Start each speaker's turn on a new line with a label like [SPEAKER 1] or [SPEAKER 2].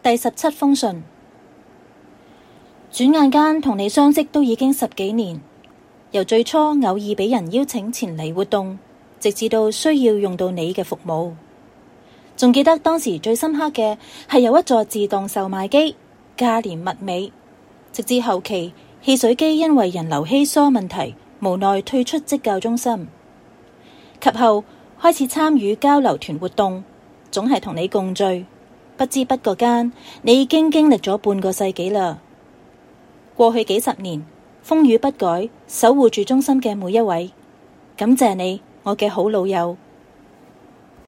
[SPEAKER 1] 第17封信。轉眼間同你相識都已經10幾年，由最初偶爾俾人邀請前嚟活動，直至到需要用到你嘅服務。仲記得當時最深刻嘅係有一座自動售賣機，價廉物美。直至後期汽水機因為人流稀疏問題，無奈退出職教中心。及後開始參與交流團活動，總係同你共聚。不知不覺間，你已經經歷咗半個世紀啦。過去幾十年，風雨不改，守護住中心嘅每一位，感謝你，我嘅好老友。